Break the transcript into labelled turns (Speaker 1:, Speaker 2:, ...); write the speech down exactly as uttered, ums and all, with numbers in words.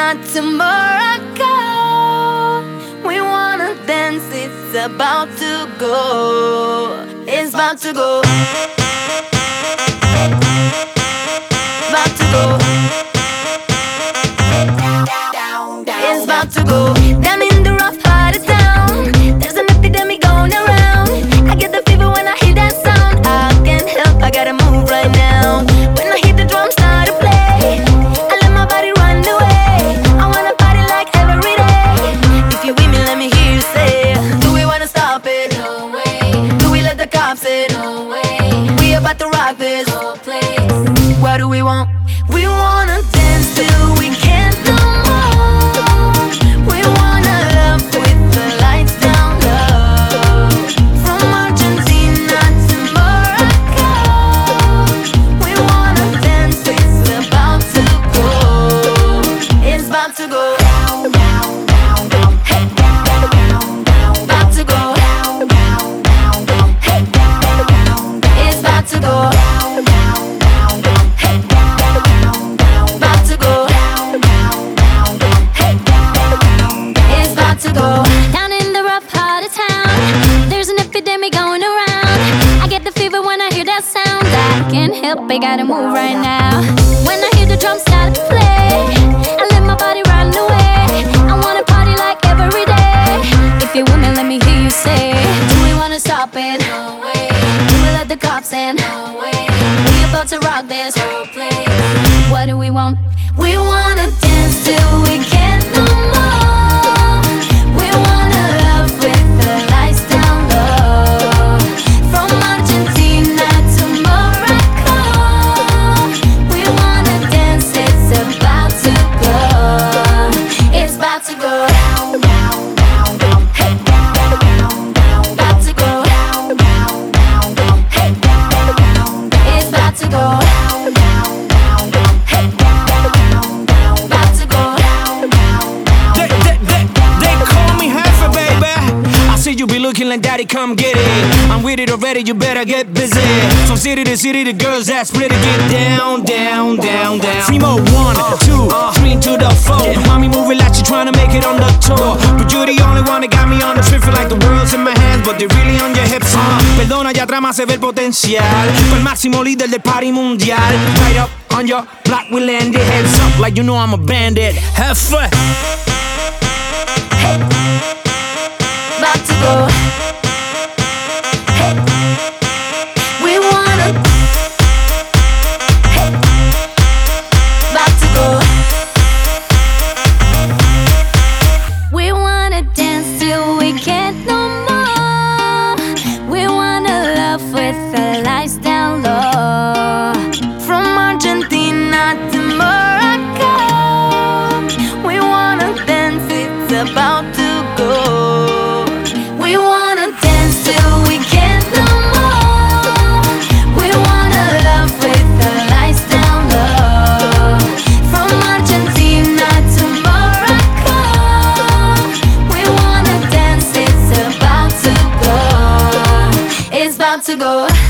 Speaker 1: to Morocco. We wanna dance, it's about to go. It's about to go. About to go. It's about to go. Down in the rough part of town, there's an epidemic going around. I get the fever when I hear that sound. I can't help, I gotta move right now. When I hear the drums start to play, I let my body run away. I wanna party like every day. If you with me, let me hear you say, do we wanna stop it? No way. Do we let the cops in? No way. We about to rock this whole place. What do we want? We wanna dance till we can't no more. We wanna love with the lights down low. From Argentina to Morocco, we wanna dance, it's about to go. It's about to go. Down, down, down, down. Hey, down, down, down. About to go. Down, down, down, down. Hey, down, down, down. It's about to go. Down, down, down, down. Hey, down, down, down. About to go. Down, down, down, down. Hey, down, down, down. It's about to go.
Speaker 2: Down in the rough part of town, there's an epidemic going around. I get the fever when I hear that sound. I can't help, I gotta move right now. When I hear the drums start to play, I let my body run away. I wanna party like every day. If you're with me, let me hear you say, do we wanna stop it?
Speaker 1: No way.
Speaker 2: Do we let the cops in?
Speaker 1: No way.
Speaker 2: We about to rock this whole place. What do we want?
Speaker 1: We wanna dance till we can't no more. We wanna love with the lights down low. From Argentina to Morocco, we wanna dance, it's about to go. It's about to go. Down, down, down, down. Hey, down, down, down. About to go. Down, down, down, down. Hey, down, down, down. It's about to go. Down, down, down, down. Hey, down, down, down. About to go. Down, down, down.
Speaker 3: They, they, they, they call me Heifer, baby. I see you be looking like daddy, come get it. I'm with it already, you better get busy. From city to city, the girls that split it. Get down, down, down, down. Three more, one, two, three to the four. Mommy moving like she trying to make it on the tour. But you're the only one that got me on the trip. Feel like the world's in my hands, but they're really on your hips. uh. Perdona, allá atrás más se ve el potencial. Fue el máximo líder del party mundial. Right up on your block, we landed. Heads up like you know I'm a bandit. Have fun.
Speaker 1: About to go. Hey, we wanna. Hey, about to go.
Speaker 2: We wanna dance till we can't no more. We wanna love with the lights down low.
Speaker 1: From Argentina to Morocco, we wanna dance, it's about to go. We wanna dance till we can't no more. We wanna love with the lights down low. From Argentina to Morocco, we wanna dance, it's about to go. It's about to go.